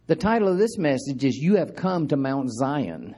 The title of this message is You Have Come to Mount Zion.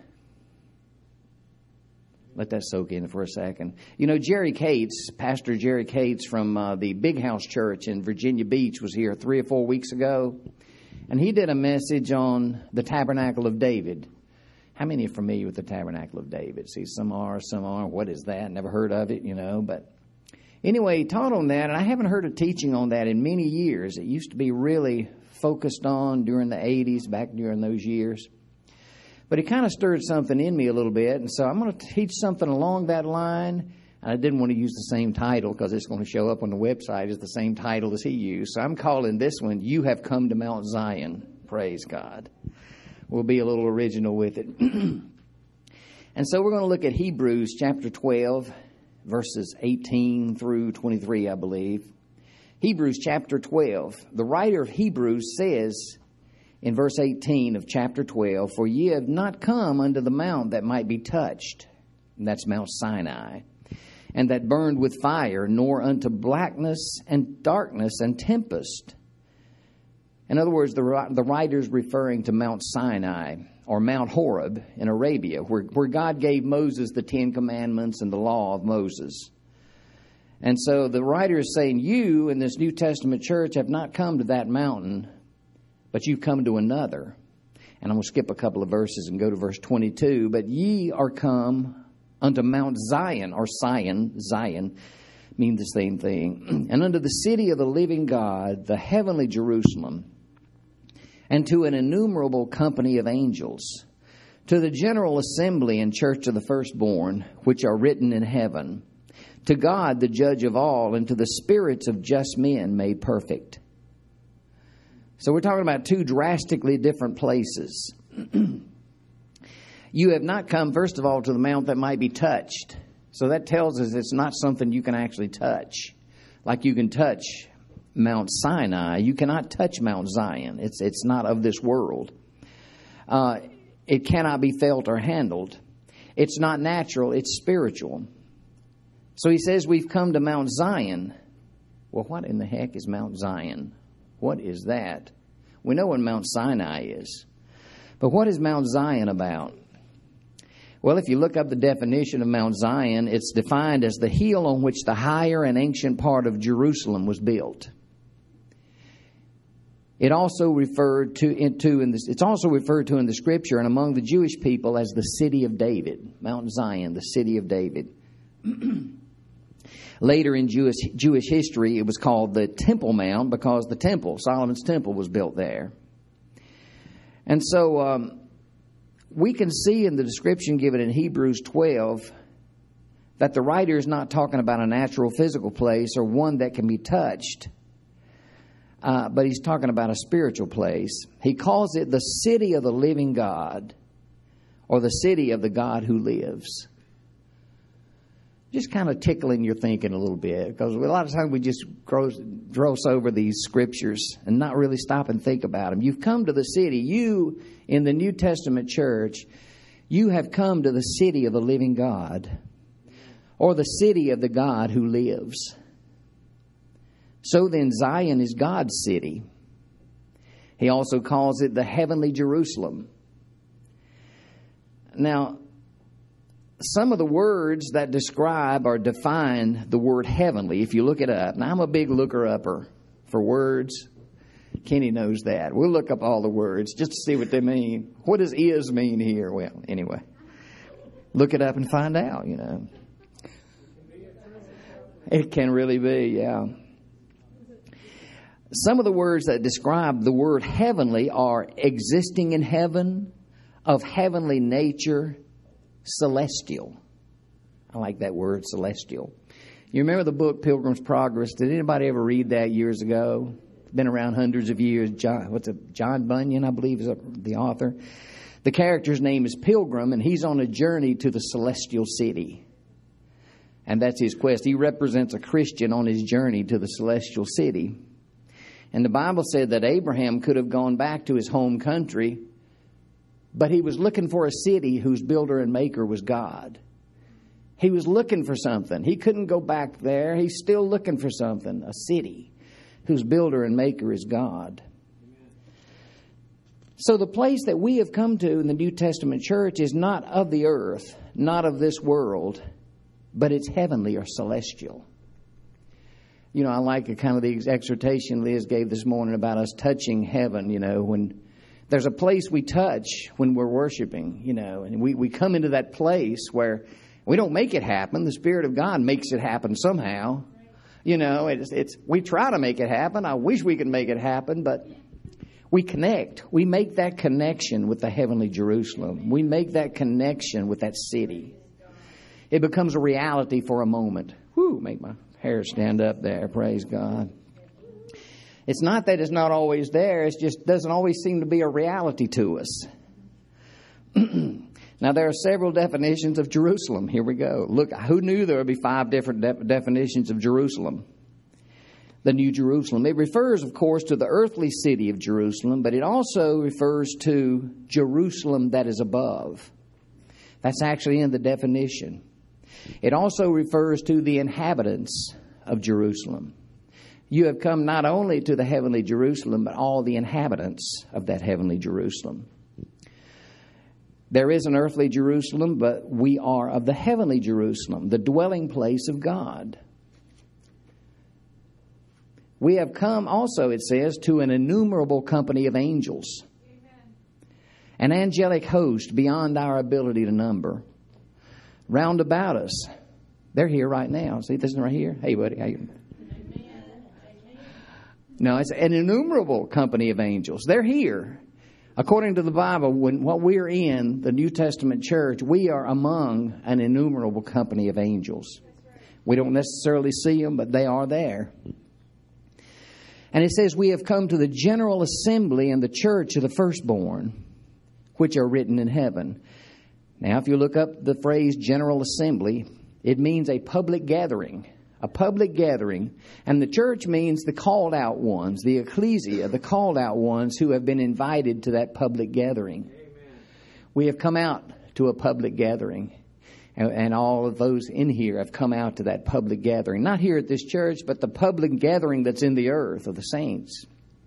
Let that soak in for a second. You know, Jerry Cates, Pastor Jerry Cates from the Big House Church in Virginia Beach was here 3 or 4 weeks ago. And he did a message on the Tabernacle of David. How many are familiar with the Tabernacle of David? See, some are. What is that? Never heard of it, you know. But anyway, he taught on that, and I haven't heard a teaching on that in many years. It used to be really focused on during the 80s, back during those years. But it kind of stirred something in me a little bit, and so I'm going to teach something along that line. I didn't want to use the same title because it's going to show up on the website as the same title as he used. So I'm calling this one, You Have Come to Mount Zion. Praise God. We'll be a little original with it. And so we're going to look at Hebrews chapter 12, verses 18 through 23, I believe. Hebrews chapter 12. The writer of Hebrews says in verse 18 of chapter 12, For ye have not come unto the mount that might be touched, and that's Mount Sinai, and that burned with fire, nor unto blackness and darkness and tempest. In other words, the writer's referring to Mount Sinai or Mount Horeb in Arabia, where God gave Moses the 10 Commandments and the law of Moses. And so the writer is saying, you in this New Testament church have not come to that mountain, but you've come to another. And I'm going to skip a couple of verses and go to verse 22. But ye are come unto Mount Zion, or Zion means the same thing, and unto the city of the living God, the heavenly Jerusalem, and to an innumerable company of angels, to the general assembly and church of the firstborn, which are written in heaven, to God the judge of all, and to the spirits of just men made perfect. So we're talking about two drastically different places. You have not come, first of all, to the mount that might be touched. So that tells us it's not something you can actually touch. Like you can touch Mount Sinai, you cannot touch Mount Zion. It's not of this world. It cannot be felt or handled. It's not natural, it's spiritual. So he says we've come to Mount Zion. Well, what in the heck is Mount Zion? What is that? We know what Mount Sinai is. But what is Mount Zion about? Well, if you look up the definition of Mount Zion, it's defined as the hill on which the higher and ancient part of Jerusalem was built. It's also referred to in the Scripture and among the Jewish people as the city of David. Mount Zion, the city of David. Later in Jewish history, it was called the Temple Mount because the temple, Solomon's temple, was built there. And so we can see in the description given in Hebrews 12 that the writer is not talking about a natural physical place or one that can be touched, but he's talking about a spiritual place. He calls it the city of the living God, or the city of the God who lives. Just kind of tickling your thinking a little bit, because a lot of times we just gross over these scriptures and not really stop and think about them. You've come to the city. You, in the New Testament church, you have come to the city of the living God, or the city of the God who lives. So then Zion is God's city. He also calls it the heavenly Jerusalem. Now, some of the words that describe or define the word heavenly, if you look it up. Now, I'm a big looker-upper for words. Kenny knows that. We'll look up all the words just to see what they mean. What does is mean here? Well, anyway, look it up and find out, you know. It can really be, yeah. Some of the words that describe the word heavenly are existing in heaven, of heavenly nature, celestial. I like that word, celestial. You remember the book Pilgrim's Progress? Did anybody ever read that years ago? It's been around hundreds of years. John Bunyan, I believe, is the author. The character's name is Pilgrim, and he's on a journey to the celestial city. And that's his quest. He represents a Christian on his journey to the celestial city. And the Bible said that Abraham could have gone back to his home country, but he was looking for a city whose builder and maker was God. He was looking for something. He couldn't go back there. He's still looking for something, a city whose builder and maker is God. So the place that we have come to in the New Testament church is not of the earth, not of this world, but it's heavenly or celestial. You know, I like kind of the exhortation Liz gave this morning about us touching heaven, you know, when there's a place we touch when we're worshiping, you know, and we come into that place where we don't make it happen. The Spirit of God makes it happen somehow. You know, we try to make it happen. I wish we could make it happen, but we connect. We make that connection with the heavenly Jerusalem. We make that connection with that city. It becomes a reality for a moment. Whew, make my hair stand up there. Praise God. It's not that it's not always there. It just doesn't always seem to be a reality to us. Now, there are several definitions of Jerusalem. Here we go. Look, who knew there would be 5 different definitions of Jerusalem? The New Jerusalem. It refers, of course, to the earthly city of Jerusalem, but it also refers to Jerusalem that is above. That's actually in the definition. It also refers to the inhabitants of Jerusalem. You have come not only to the heavenly Jerusalem, but all the inhabitants of that heavenly Jerusalem. There is an earthly Jerusalem, but we are of the heavenly Jerusalem, the dwelling place of God. We have come also, it says, to an innumerable company of angels. Amen. An angelic host beyond our ability to number. Round about us. They're here right now. See, this is right here. Hey, buddy. How you? No, it's an innumerable company of angels. They're here. According to the Bible, what we're in, the New Testament church, we are among an innumerable company of angels. We don't necessarily see them, but they are there. And it says, we have come to the general assembly and the church of the firstborn, which are written in heaven. Now, if you look up the phrase general assembly, it means a public gathering. A public gathering. And the church means the called out ones, the ecclesia, the called out ones who have been invited to that public gathering. Amen. We have come out to a public gathering. And all of those in here have come out to that public gathering. Not here at this church, but the public gathering that's in the earth of the saints.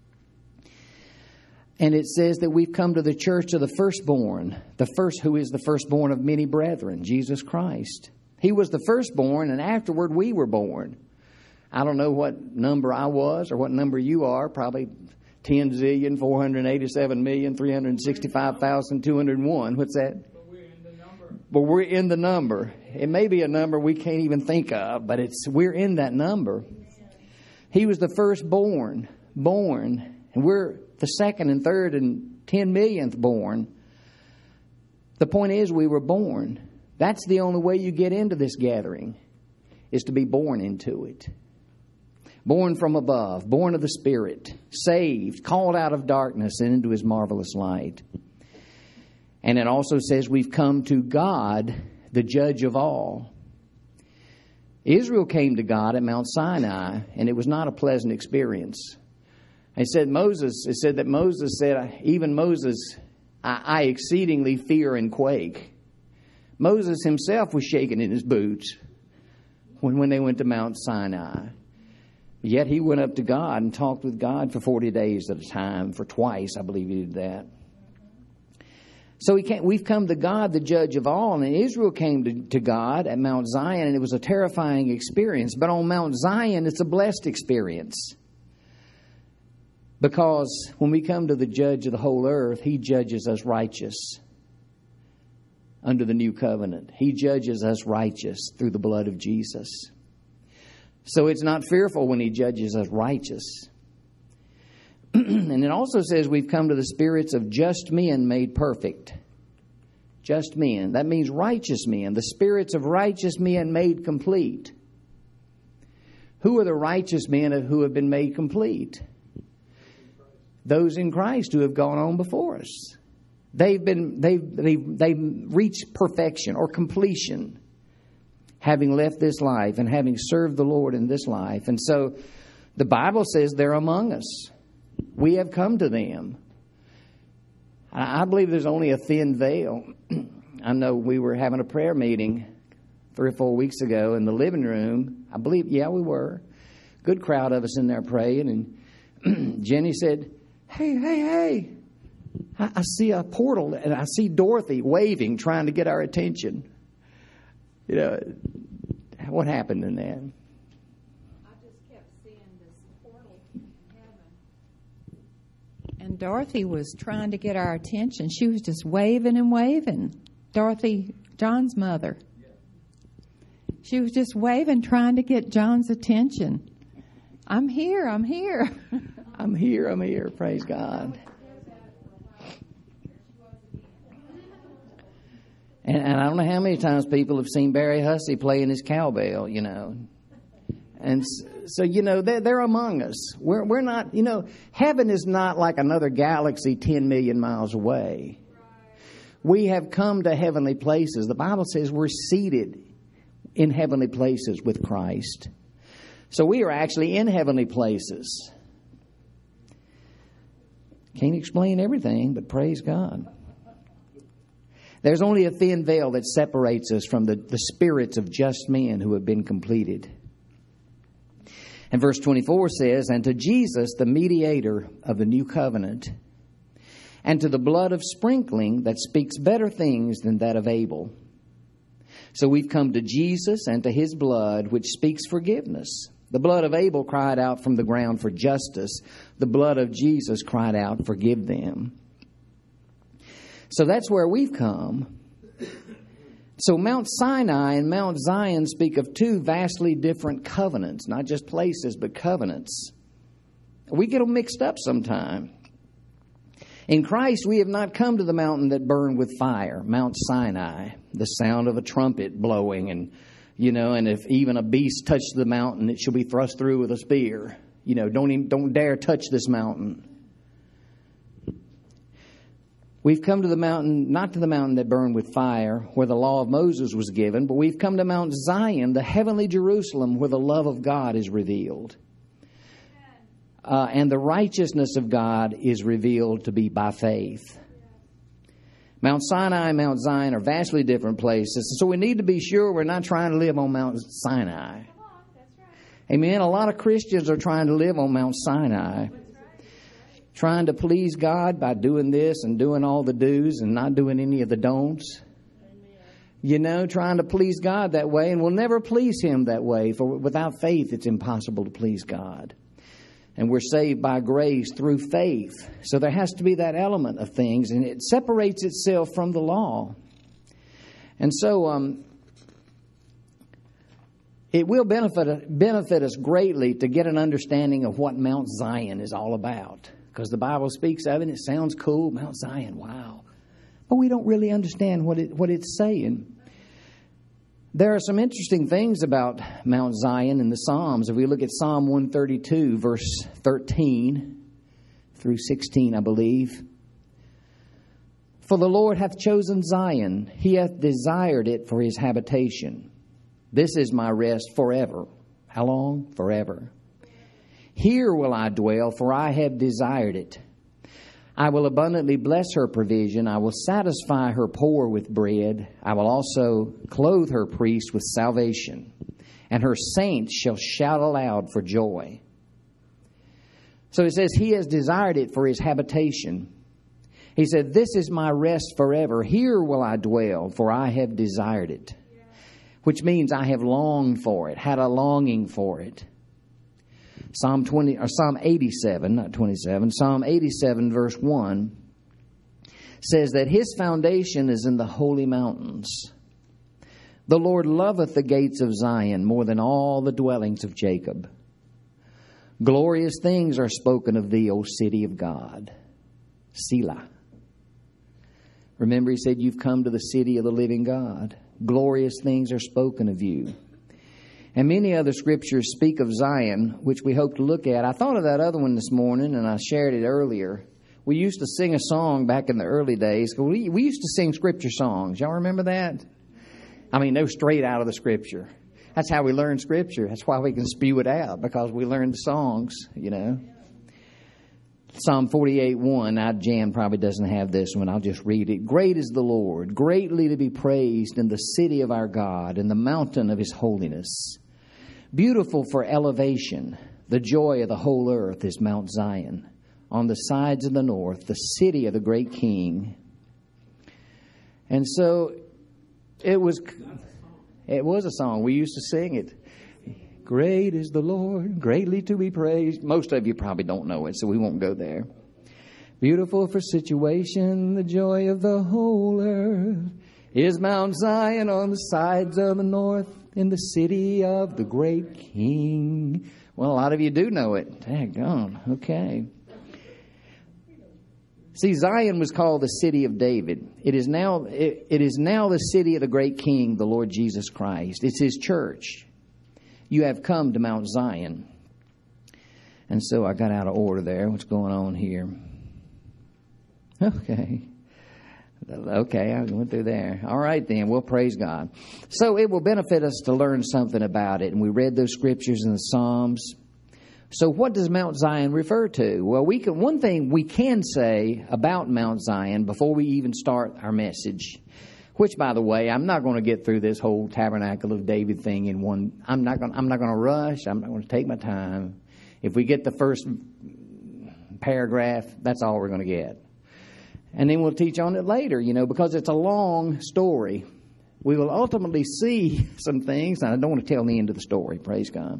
And it says that we've come to the church of the firstborn. Who is the firstborn of many brethren? Jesus Christ. He was the firstborn, and afterward we were born. I don't know what number I was or what number you are. Probably 10,487,365,201. What's that? But we're in the number. It may be a number we can't even think of, but we're in that number. He was the firstborn, born, and we're the second and third and 10 millionth born. The point is, we were born. That's the only way you get into this gathering, is to be born into it. Born from above, born of the Spirit, saved, called out of darkness and into His marvelous light. And it also says we've come to God, the judge of all. Israel came to God at Mount Sinai, and it was not a pleasant experience. It said that Moses said, even Moses, I exceedingly fear and quake. Moses himself was shaking in his boots when they went to Mount Sinai. Yet he went up to God and talked with God for 40 days at a time. For twice, I believe he did that. So we've come to God, the judge of all. And Israel came to God at Mount Zion, and it was a terrifying experience. But on Mount Zion, it's a blessed experience. Because when we come to the judge of the whole earth, He judges us righteous under the new covenant. He judges us righteous through the blood of Jesus. So it's not fearful when He judges us righteous. And it also says we've come to the spirits of just men made perfect. Just men. That means righteous men. The spirits of righteous men made complete. Who are the righteous men who have been made complete? Those in Christ who have gone on before us. They've reached perfection or completion, having left this life and having served the Lord in this life. And so the Bible says they're among us. We have come to them. I believe there's only a thin veil. I know we were having a prayer meeting 3 or 4 weeks ago in the living room. I believe, we were. Good crowd of us in there praying. And Jenny said, hey, I see a portal, and I see Dorothy waving, trying to get our attention. You know, what happened in that? I just kept seeing this portal in heaven. And Dorothy was trying to get our attention. She was just waving and waving. Dorothy, John's mother. She was just waving, trying to get John's attention. I'm here, I'm here. I'm here, praise God. And I don't know how many times people have seen Barry Hussey playing his cowbell, you know. And so, you know, they're among us. We're not, you know, heaven is not like another galaxy 10 million miles away. We have come to heavenly places. The Bible says we're seated in heavenly places with Christ. So we are actually in heavenly places. Can't explain everything, but praise God. There's only a thin veil that separates us from the spirits of just men who have been completed. And verse 24 says, "And to Jesus, the mediator of the new covenant, and to the blood of sprinkling that speaks better things than that of Abel." So we've come to Jesus and to his blood, which speaks forgiveness. The blood of Abel cried out from the ground for justice. The blood of Jesus cried out, "Forgive them." So that's where we've come. So Mount Sinai and Mount Zion speak of two vastly different covenants, not just places, but covenants. We get them mixed up sometime. In Christ, we have not come to the mountain that burned with fire, Mount Sinai, the sound of a trumpet blowing, and if even a beast touched the mountain, it shall be thrust through with a spear. You know, don't dare touch this mountain. We've come to the mountain, not to the mountain that burned with fire, where the law of Moses was given, but we've come to Mount Zion, the heavenly Jerusalem, where the love of God is revealed. And the righteousness of God is revealed to be by faith. Mount Sinai and Mount Zion are vastly different places. So we need to be sure we're not trying to live on Mount Sinai. Amen. A lot of Christians are trying to live on Mount Sinai. Trying to please God by doing this and doing all the do's and not doing any of the don'ts. You know, trying to please God that way, and we'll never please Him that way. For without faith, it's impossible to please God. And we're saved by grace through faith. So there has to be that element of things, and it separates itself from the law. And so it will benefit us greatly to get an understanding of what Mount Zion is all about. Because the Bible speaks of it, and it sounds cool, Mount Zion, wow. But we don't really understand what it's saying. There are some interesting things about Mount Zion in the Psalms. If we look at Psalm 132, verse 13 through 16, I believe. "For the Lord hath chosen Zion, He hath desired it for His habitation. This is my rest forever." How long? Forever. "Here will I dwell, for I have desired it. I will abundantly bless her provision. I will satisfy her poor with bread. I will also clothe her priests with salvation, and her saints shall shout aloud for joy." So it says He has desired it for His habitation. He said, "This is my rest forever. Here will I dwell, for I have desired it." Which means I have longed for it, had a longing for it. Psalm 87, not 27, Psalm 87 verse 1 says that His foundation is in the holy mountains. "The Lord loveth the gates of Zion more than all the dwellings of Jacob. Glorious things are spoken of thee, O city of God." Selah. Remember, He said, you've come to the city of the living God. Glorious things are spoken of you. And many other scriptures speak of Zion, which we hope to look at. I thought of that other one this morning, and I shared it earlier. We used to sing a song back in the early days. We used to sing scripture songs. Y'all remember that? I mean, no, straight out of the scripture. That's how we learn scripture. That's why we can spew it out, because we learned the songs, you know. Psalm 48:1. Jan probably doesn't have this one. I'll just read it. "Great is the Lord, greatly to be praised in the city of our God, in the mountain of His holiness. Beautiful for elevation, the joy of the whole earth is Mount Zion. on the sides of the north, the city of the great King. And so it was a song. We used to sing it. Great is the Lord, greatly to be praised. Most of you probably don't know it, so we won't go there. Beautiful for situation, the joy of the whole earth is Mount Zion on the sides of the north, in the city of the great King. Well, a lot of you do know it. Daggone. Okay. See, Zion was called the city of David. It is now the city of the great King, the Lord Jesus Christ. It's His church. You have come to Mount Zion. And so I got out of order there. What's going on here? Okay, I went through there. All right, then. Well, praise God. So it will benefit us to learn something about it. And we read those scriptures in the Psalms. So what does Mount Zion refer to? Well, one thing we can say about Mount Zion before we even start our message, which, by the way, I'm not going to get through this whole Tabernacle of David thing in one. I'm not going to rush. I'm not going to take my time. If we get the first paragraph, that's all we're going to get. And then we'll teach on it later, because it's a long story. We will ultimately see some things, and I don't want to tell the end of the story, praise God.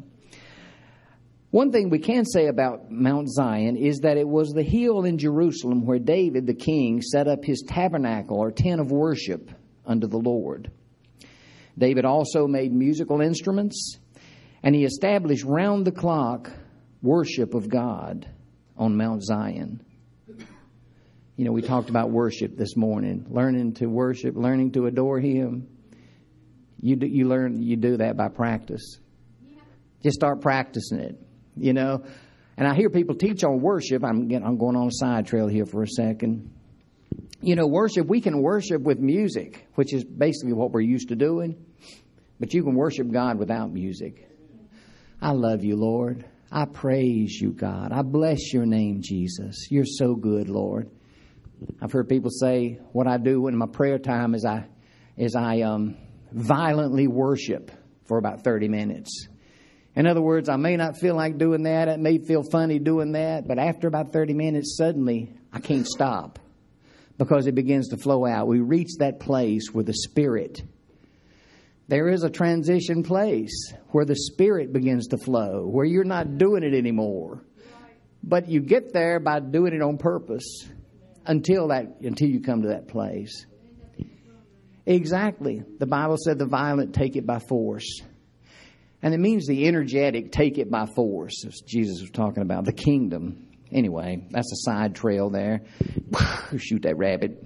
One thing we can say about Mount Zion is that it was the hill in Jerusalem where David, the king, set up his tabernacle or tent of worship unto the Lord. David also made musical instruments, and he established round-the-clock worship of God on Mount Zion. We talked about worship this morning, learning to worship, learning to adore Him. You do that by practice. Just start practicing it, And I hear people teach on worship. I'm going on a side trail here for a second. Worship, we can worship with music, which is basically what we're used to doing. But you can worship God without music. I love you, Lord. I praise you, God. I bless your name, Jesus. You're so good, Lord. I've heard people say what I do in my prayer time is I violently worship for about 30 minutes. In other words, I may not feel like doing that. It may feel funny doing that. But after about 30 minutes, suddenly I can't stop because it begins to flow out. We reach that place where the Spirit, there is a transition place where the Spirit begins to flow, where you're not doing it anymore. But you get there by doing it on purpose. Until you come to that place. Exactly. The Bible said the violent take it by force. And it means the energetic take it by force, as Jesus was talking about, the kingdom. Anyway, that's a side trail there. Shoot that rabbit.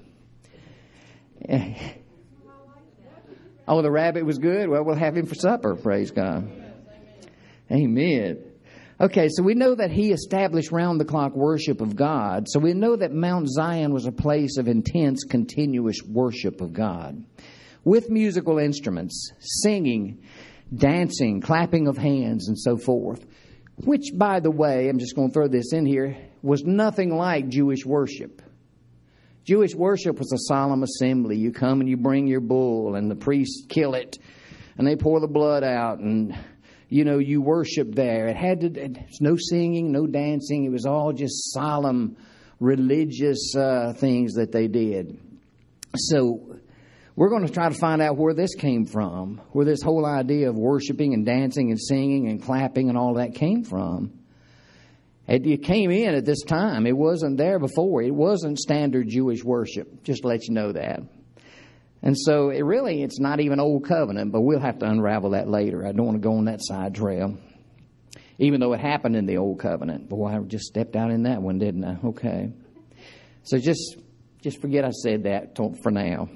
Oh, the rabbit was good? Well, we'll have him for supper, praise God. Amen. Okay, so we know that he established round-the-clock worship of God. So we know that Mount Zion was a place of intense, continuous worship of God. With musical instruments, singing, dancing, clapping of hands, and so forth. Which, by the way, I'm just going to throw this in here, was nothing like Jewish worship. Jewish worship was a solemn assembly. You come and you bring your bull, and the priests kill it, and they pour the blood out, and you worship there. It's no singing, no dancing. It was all just solemn religious things that they did. So we're going to try to find out where this came from, where this whole idea of worshiping and dancing and singing and clapping and all that came from. It came in at this time. It wasn't there before. It wasn't standard Jewish worship, just to let you know that. And so it's not even Old Covenant, but we'll have to unravel that later. I don't want to go on that side trail, even though it happened in the Old Covenant. Boy, I just stepped out in that one, didn't I? Okay. So just forget I said that for now.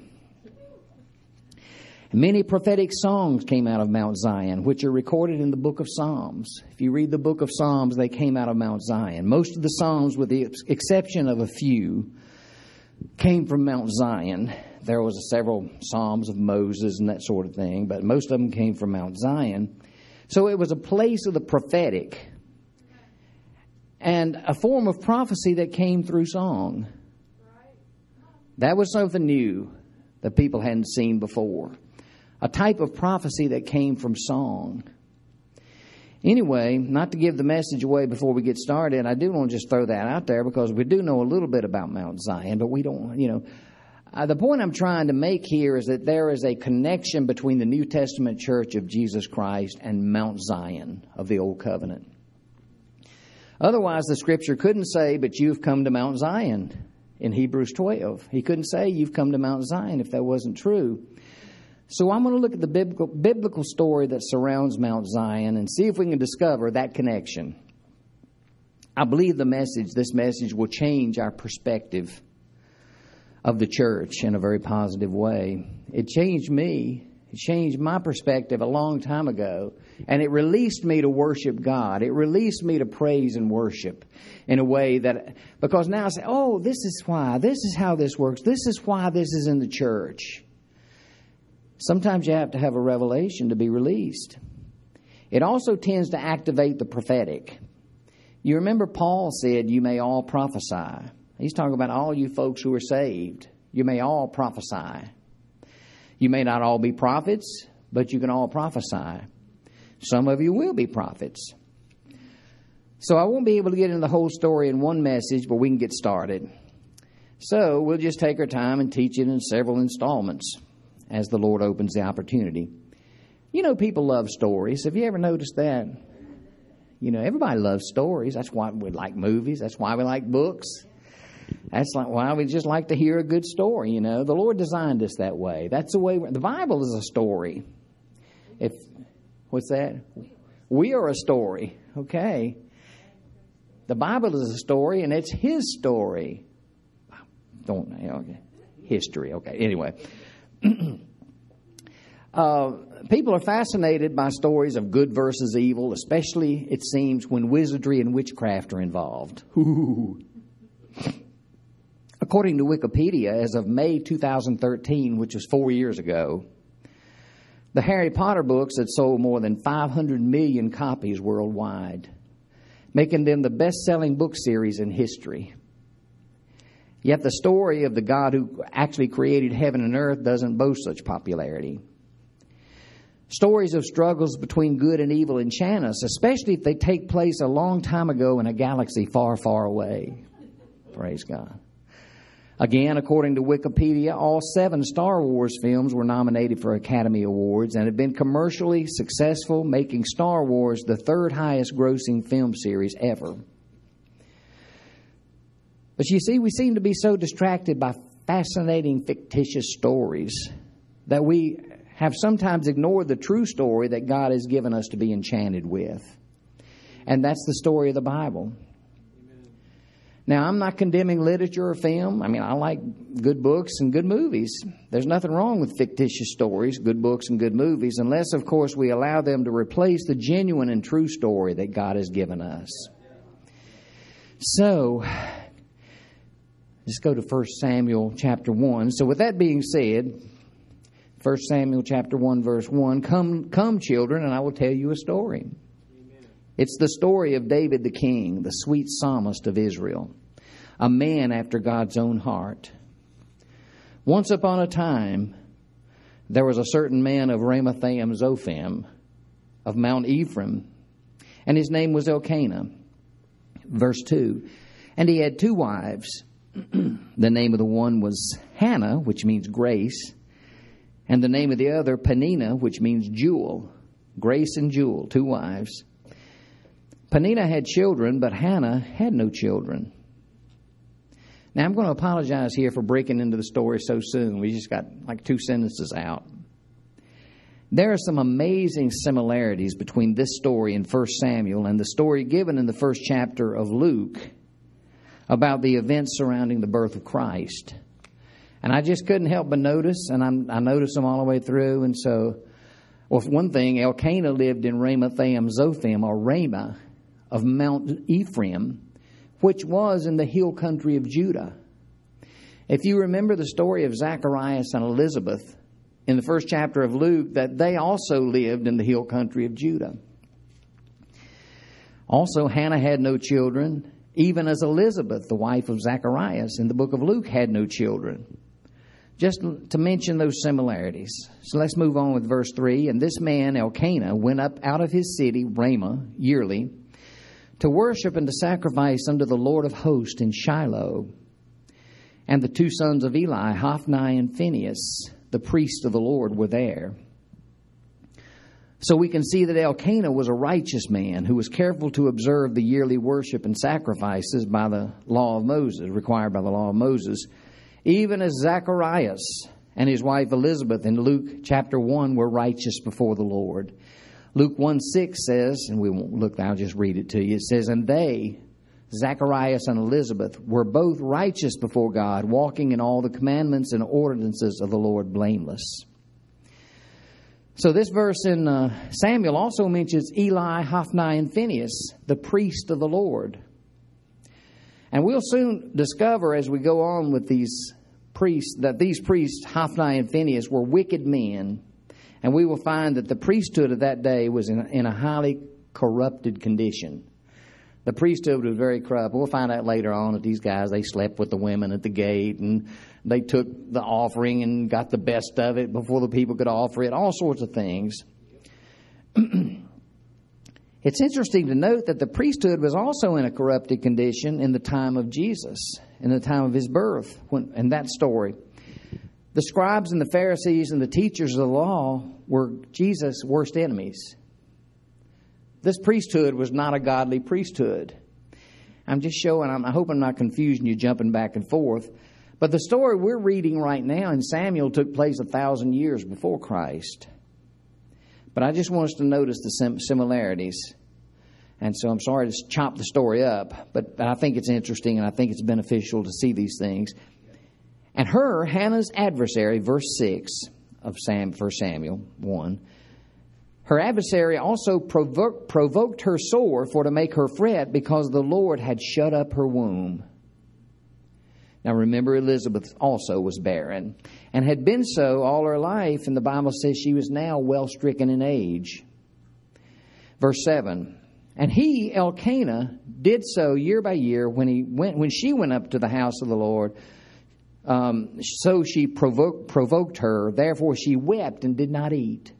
Many prophetic songs came out of Mount Zion, which are recorded in the book of Psalms. If you read the book of Psalms, they came out of Mount Zion. Most of the Psalms, with the exception of a few, came from Mount Zion. There was several Psalms of Moses and that sort of thing, but most of them came from Mount Zion. So it was a place of the prophetic and a form of prophecy that came through song. That was something new that people hadn't seen before. A type of prophecy that came from song. Anyway, not to give the message away before we get started, I do want to just throw that out there because we do know a little bit about Mount Zion, but we don't, the point I'm trying to make here is that there is a connection between the New Testament Church of Jesus Christ and Mount Zion of the Old Covenant. Otherwise, the Scripture couldn't say, but you've come to Mount Zion in Hebrews 12. He couldn't say, you've come to Mount Zion if that wasn't true. So I'm going to look at the biblical story that surrounds Mount Zion and see if we can discover that connection. I believe this message will change our perspective of the church in a very positive way. It changed me. It changed my perspective a long time ago. And it released me to worship God. It released me to praise and worship in a way that, because now I say, oh, this is why. This is how this works. This is why this is in the church. Sometimes you have to have a revelation to be released. It also tends to activate the prophetic. You remember Paul said, you may all prophesy. He's talking about all you folks who are saved. You may all prophesy. You may not all be prophets, but you can all prophesy. Some of you will be prophets. So I won't be able to get into the whole story in one message, but we can get started. So we'll just take our time and teach it in several installments as the Lord opens the opportunity. People love stories. Have you ever noticed that? Everybody loves stories. That's why we like movies. That's why we like books. That's why we just like to hear a good story. The Lord designed us that way. That's the way. The Bible is a story. What's that? We are a story. Okay. The Bible is a story, and it's His story. History. Okay. Anyway. People are fascinated by stories of good versus evil, especially, it seems, when wizardry and witchcraft are involved. According to Wikipedia, as of May 2013, which was 4 years ago, the Harry Potter books had sold more than 500 million copies worldwide, making them the best-selling book series in history. Yet the story of the God who actually created heaven and earth doesn't boast such popularity. Stories of struggles between good and evil enchant us, especially if they take place a long time ago in a galaxy far, far away. Praise God. Again, according to Wikipedia, all 7 Star Wars films were nominated for Academy Awards and have been commercially successful, making Star Wars the 3rd highest grossing film series ever. But you see, we seem to be so distracted by fascinating fictitious stories that we have sometimes ignored the true story that God has given us to be enchanted with. And that's the story of the Bible. Now, I'm not condemning literature or film. I like good books and good movies. There's nothing wrong with fictitious stories, good books and good movies, unless, of course, we allow them to replace the genuine and true story that God has given us. So, let's go to 1 Samuel chapter 1. So with that being said, 1 Samuel chapter 1, verse 1, Come, children, and I will tell you a story. Amen. It's the story of David the king, the sweet psalmist of Israel, a man after God's own heart. Once upon a time, there was a certain man of Ramathaim Zophim, of Mount Ephraim, and his name was Elkanah. Verse 2, And he had 2 wives. The name of the one was Hannah, which means grace, and the name of the other Peninnah, which means jewel. Grace and jewel, 2 wives. Peninnah had children, but Hannah had no children. Now, I'm going to apologize here for breaking into the story so soon. We just got like 2 sentences out. There are some amazing similarities between this story in 1 Samuel and the story given in the 1st chapter of Luke about the events surrounding the birth of Christ. And I just couldn't help but notice, and I noticed them all the way through. And so, for one thing, Elkanah lived in Ramathaim Zophim, or Ramah, of Mount Ephraim, which was in the hill country of Judah. If you remember the story of Zacharias and Elizabeth in the 1st chapter of Luke, that they also lived in the hill country of Judah. Also, Hannah had no children, even as Elizabeth, the wife of Zacharias in the book of Luke, had no children. just to mention those similarities. So let's move on with verse 3. And this man, Elkanah, went up out of his city, Ramah, yearly, to worship and to sacrifice unto the Lord of hosts in Shiloh. And the two sons of Eli, Hophni and Phinehas, the priests of the Lord, were there. So we can see that Elkanah was a righteous man who was careful to observe the yearly worship and sacrifices by the law of Moses, required by the law of Moses, even as Zacharias and his wife Elizabeth in Luke chapter 1 were righteous before the Lord. Luke 1:6 says, and we won't look, I'll just read it to you. It says, and they, Zacharias and Elizabeth, were both righteous before God, walking in all the commandments and ordinances of the Lord blameless. So this verse in Samuel also mentions Eli, Hophni, and Phinehas, the priest of the Lord. And we'll soon discover as we go on with these priests, that these priests, Hophni and Phinehas, were wicked men. And we will find that the priesthood of that day was in a highly corrupted condition. The priesthood was very corrupt. We'll find out later on that these guys, they slept with the women at the gate, and they took the offering and got the best of it before the people could offer it, all sorts of things. It's interesting to note that the priesthood was also in a corrupted condition in the time of Jesus, in the time of his birth, in that story. The scribes and the Pharisees and the teachers of the law were Jesus' worst enemies. This priesthood was not a godly priesthood. I'm just showing, I hope I'm not confusing you, jumping back and forth. But the story we're reading right now in Samuel took place 1,000 years before Christ. But I just want us to notice the similarities. And so I'm sorry to chop the story up, but I think it's interesting and I think it's beneficial to see these things. And Hannah's adversary, verse 6 of 1 Samuel 1, her adversary also provoked her sore for to make her fret, because the Lord had shut up her womb. Now remember, Elizabeth also was barren and had been so all her life, and the Bible says she was now well stricken in age. Verse 7, and he, Elkanah, did so year by year when she went up to the house of the Lord. So she provoked her, therefore she wept and did not eat.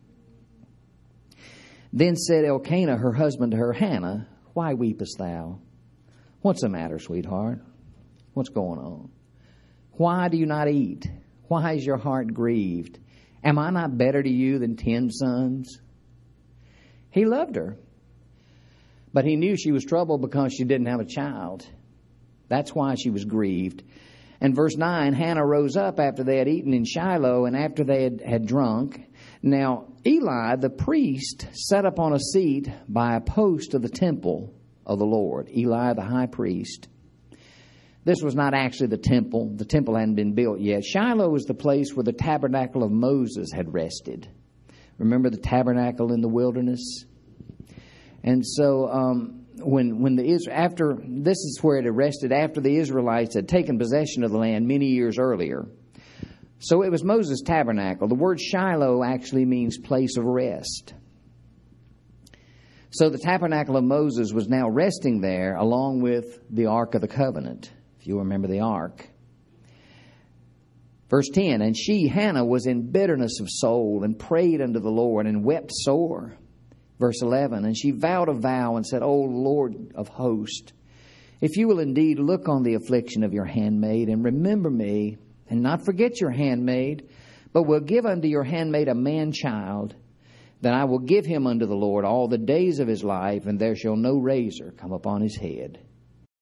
Then said Elkanah, her husband, to her, Hannah, why weepest thou? What's the matter, sweetheart? What's going on? Why do you not eat? Why is your heart grieved? Am I not better to you than 10 sons? He loved her, but he knew she was troubled because she didn't have a child. That's why she was grieved. And verse 9, Hannah rose up after they had eaten in Shiloh and after they had drunk. Now Eli, the priest, sat up on a seat by a post of the temple of the Lord. Eli, the high priest. This was not actually the temple. The temple hadn't been built yet. Shiloh was the place where the tabernacle of Moses had rested. Remember the tabernacle in the wilderness? And so this is where it had rested after the Israelites had taken possession of the land many years earlier. So it was Moses' tabernacle. The word Shiloh actually means place of rest. So the tabernacle of Moses was now resting there along with the Ark of the Covenant, if you remember the Ark. Verse 10, and she, Hannah, was in bitterness of soul and prayed unto the Lord and wept sore. Verse 11, and she vowed a vow and said, O Lord of hosts, if you will indeed look on the affliction of your handmaid and remember me, and not forget your handmaid, but will give unto your handmaid a man-child, then I will give him unto the Lord all the days of his life, and there shall no razor come upon his head.